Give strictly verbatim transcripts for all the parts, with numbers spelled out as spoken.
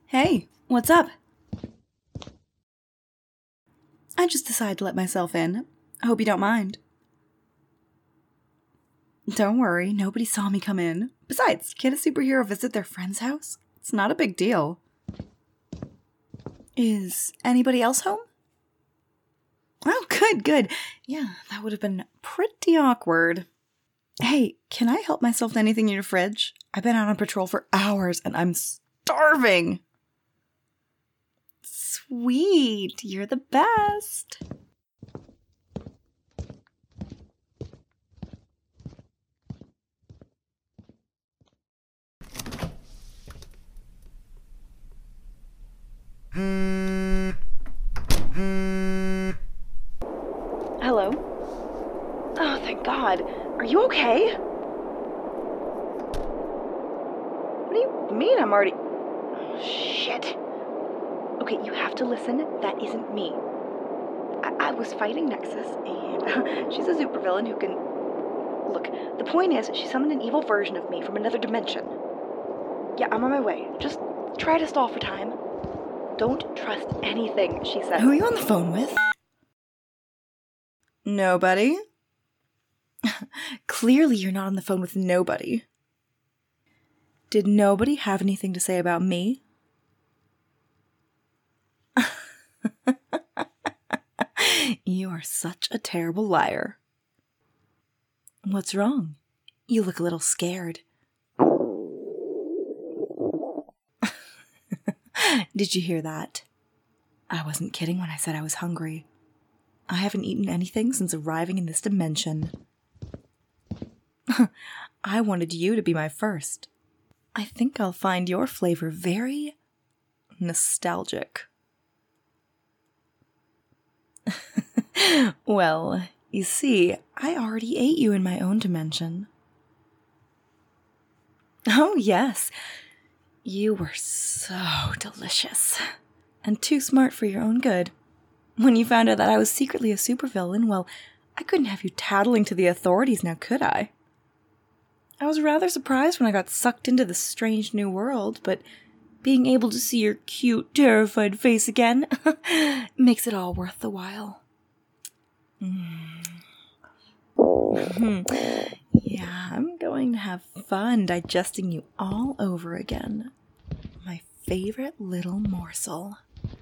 Hey, what's up? I just decided to let myself in. I hope you don't mind. Don't worry, nobody saw me come in. Besides, can't a superhero visit their friend's house? It's not a big deal. Is anybody else home? Oh, good, good. Yeah, that would have been pretty awkward. Hey, can I help myself to anything in your fridge? I've been out on patrol for hours and I'm starving. Sweet, you're the best. Hello? Oh, thank God. Are you okay? What do you mean I'm already... Oh, shit. Okay, you have to listen. That isn't me. I, I was fighting Nexus, and she's a supervillain who can... Look, the point is, she summoned an evil version of me from another dimension. Yeah, I'm on my way. Just try to stall for time. Don't trust anything she says. Who are you on the phone with? Nobody. Clearly you're not on the phone with nobody. Did nobody have anything to say about me? You are such a terrible liar. What's wrong? You look a little scared. Did you hear that? I wasn't kidding when I said I was hungry. I haven't eaten anything since arriving in this dimension. I wanted you to be my first. I think I'll find your flavor very nostalgic. Well, you see, I already ate you in my own dimension. Oh, yes. You were so delicious. And too smart for your own good. When you found out that I was secretly a supervillain, well, I couldn't have you tattling to the authorities now, could I? I was rather surprised when I got sucked into this strange new world, but being able to see your cute, terrified face again makes it all worth the while. Mm. Yeah, I'm going to have fun digesting you all over again. My favorite little morsel.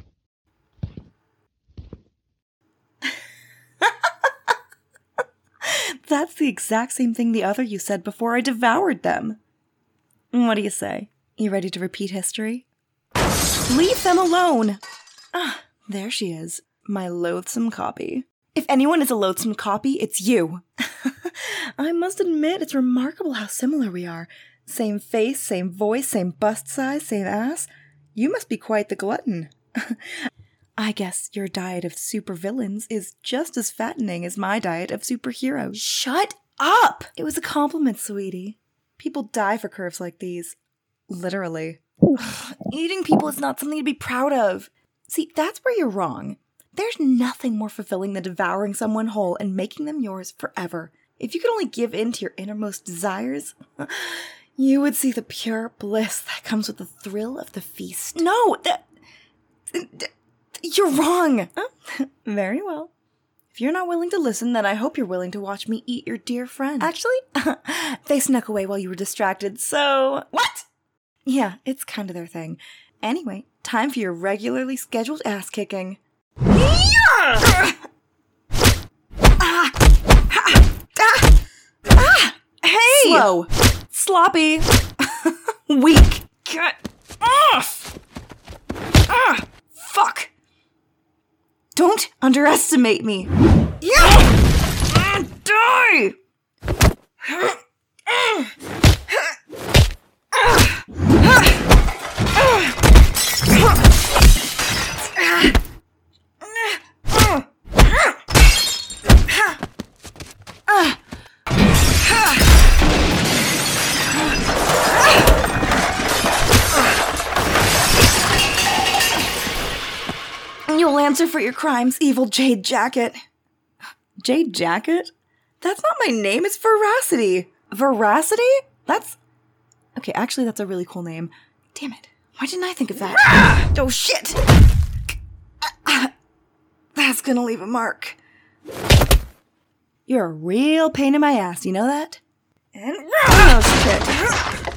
That's the exact same thing the other you said before I devoured them. What do you say? You ready to repeat history? Leave them alone! Ah, there she is, my loathsome copy. If anyone is a loathsome copy, it's you. I must admit, it's remarkable how similar we are. Same face, same voice, same bust size, same ass. You must be quite the glutton. I guess your diet of supervillains is just as fattening as my diet of superheroes. Shut up! It was a compliment, sweetie. People die for curves like these. Literally. Eating people is not something to be proud of. See, that's where you're wrong. There's nothing more fulfilling than devouring someone whole and making them yours forever. If you could only give in to your innermost desires, you would see the pure bliss that comes with the thrill of the feast. No, that... that You're wrong! Oh, very well. If you're not willing to listen, then I hope you're willing to watch me eat your dear friend. Actually, they snuck away while you were distracted, so... What? Yeah, it's kind of their thing. Anyway, time for your regularly scheduled ass-kicking. Yeah! ah, ah, ah, ah, hey! Slow. Sloppy. Weak. Get off! Ah, fuck! Don't underestimate me. Yeah! Die! You'll answer for your crimes, evil Jade Jacket. Jade Jacket? That's not my name, it's Veracity. Veracity? That's... Okay, actually that's a really cool name. Damn it. Why didn't I think of that? Oh, shit! That's gonna leave a mark. You're a real pain in my ass, you know that? And oh, shit.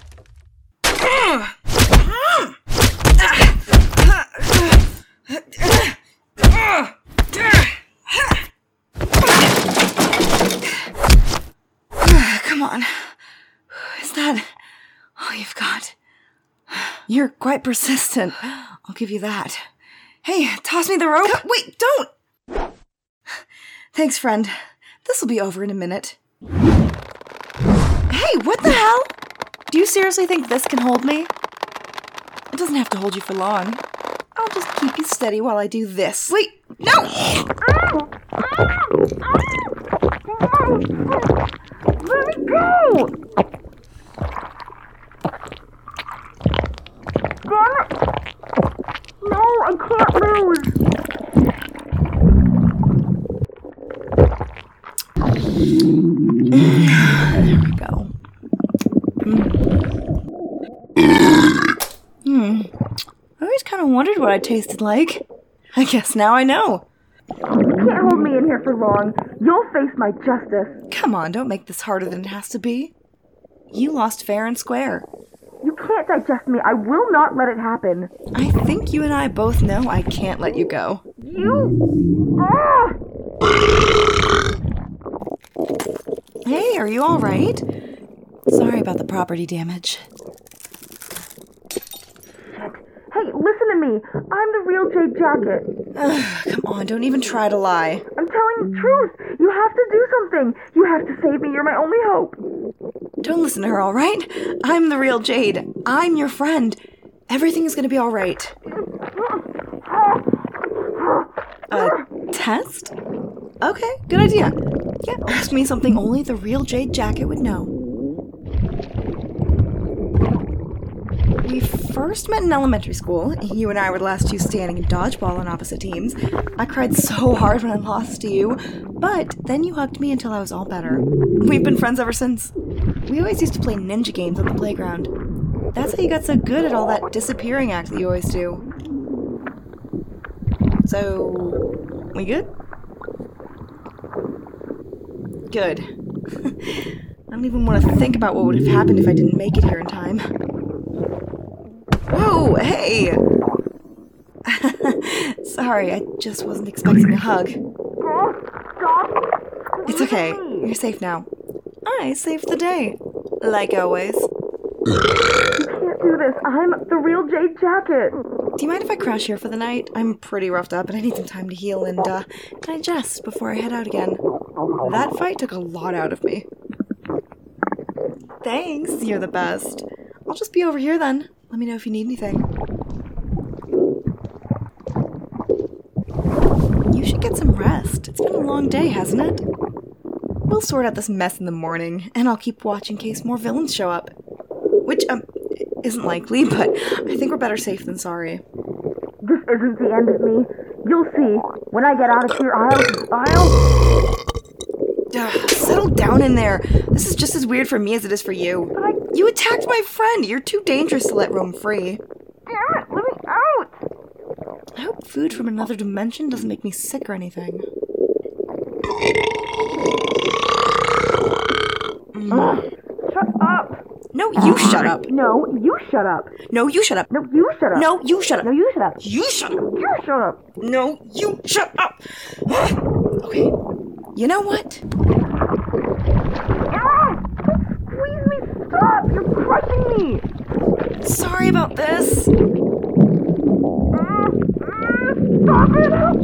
Come on. Is that all you've got? You're quite persistent. I'll give you that. Hey, toss me the rope. Wait, don't! Thanks, friend. This'll be over in a minute. Hey, what the hell? Do you seriously think this can hold me? It doesn't have to hold you for long. I'll just keep you steady while I do this. Wait, no! Let me go! Damn it! No, I can't lose! There we go. Hmm. I always kind of wondered what I tasted like. I guess now I know. You can't hold me in here for long. You'll face my justice. Come on, don't make this harder than it has to be. You lost fair and square. You can't digest me. I will not let it happen. I think you and I both know I can't let you go. You... Ah! Hey, are you all right? Sorry about the property damage. Hey, listen to me. I'm the real Jade Jacket. Ugh, come on, don't even try to lie. I'm telling the truth. You have to do something. You have to save me. You're my only hope. Don't listen to her, all right? I'm the real Jade. I'm your friend. Everything is going to be all right. A test? Okay, good idea. Yeah, ask me something only the real Jade Jacket would know. We first met in elementary school. You and I were the last two standing in dodgeball on opposite teams. I cried so hard when I lost to you, but then you hugged me until I was all better. We've been friends ever since. We always used to play ninja games on the playground. That's how you got so good at all that disappearing act that you always do. So, we good? Good. I don't even want to think about what would have happened if I didn't make it here in time. Whoa, hey! Sorry, I just wasn't expecting a hug. It's okay. You're safe now. I saved the day. Like always. You can't do this. I'm the real Jade Jacket. Do you mind if I crash here for the night? I'm pretty roughed up and I need some time to heal and, uh, digest before I head out again. That fight took a lot out of me. Thanks, you're the best. I'll just be over here then. Let me know if you need anything. You should get some rest. It's been a long day, hasn't it? We'll sort out this mess in the morning, and I'll keep watch in case more villains show up. Which, um, isn't likely, but I think we're better safe than sorry. This isn't the end of me. You'll see. When I get out of here, I'll... I'll... Ugh, settle down in there. This is just as weird for me as it is for you. But I... You attacked my friend. You're too dangerous to let roam free. Damn it, let me out! I hope food from another dimension doesn't make me sick or anything. Mm. Ugh, shut up! No, you shut up. No, you shut up. No, you shut up. No, you shut up. No, you shut up. No, you shut up. You shut up. You shut up. No, you shut up. Okay. You know what? Ah! Squeeze me! Stop! You're crushing me! Sorry about this. Ah, ah, stop it! Help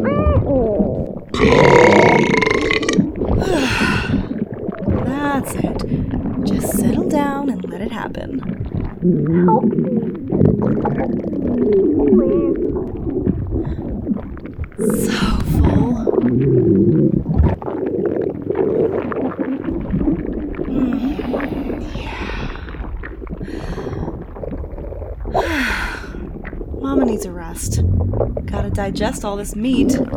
me! That's it. Just settle down and let it happen. Help me! Please. So full. Mama needs a rest. Gotta digest all this meat. I'm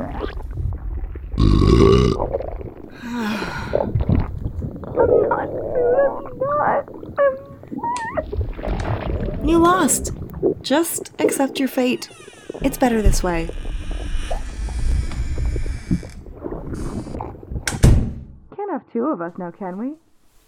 not. I'm not. I'm... You lost. Just accept your fate. It's better this way. Can't have two of us now, can we?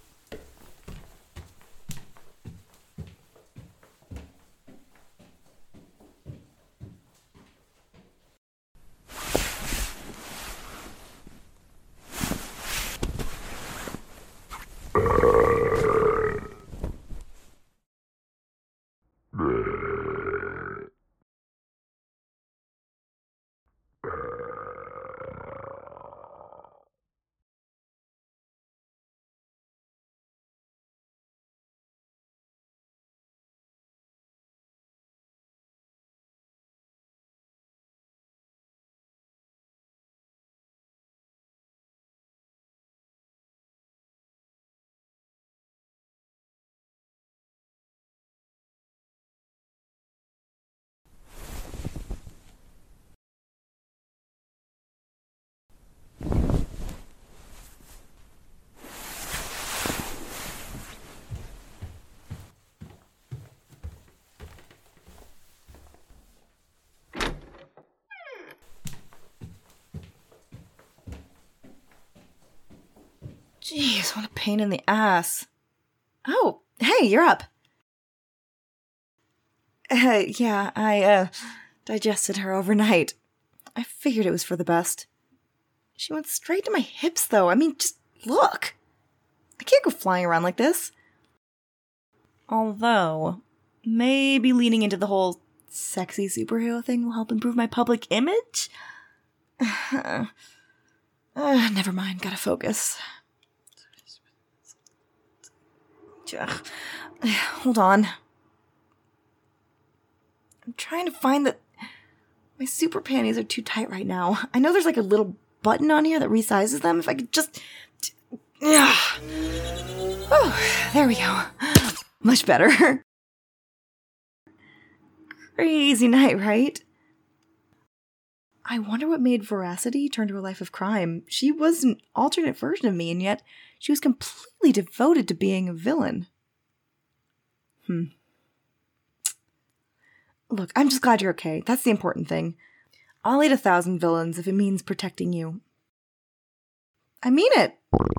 Jeez, what a pain in the ass. Oh, hey, you're up. Uh, yeah, I, uh, digested her overnight. I figured it was for the best. She went straight to my hips, though. I mean, just look. I can't go flying around like this. Although, maybe leaning into the whole sexy superhero thing will help improve my public image? uh, never mind, gotta focus. Ugh. Hold on. I'm trying to find the... My super panties are too tight right now. I know there's like a little button on here that resizes them. If I could just... Ugh. Oh, there we go. Much better. Crazy night, right? I wonder what made Veracity turn to a life of crime. She was an alternate version of me, and yet she was completely devoted to being a villain. Hmm. Look, I'm just glad you're okay. That's the important thing. I'll eat a thousand villains if it means protecting you. I mean it.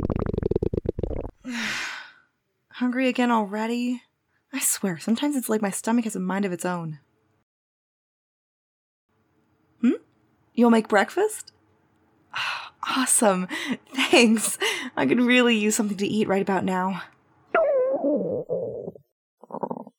Hungry again already? I swear, sometimes it's like my stomach has a mind of its own. Hmm? You'll make breakfast? Oh, awesome. Thanks. I could really use something to eat right about now.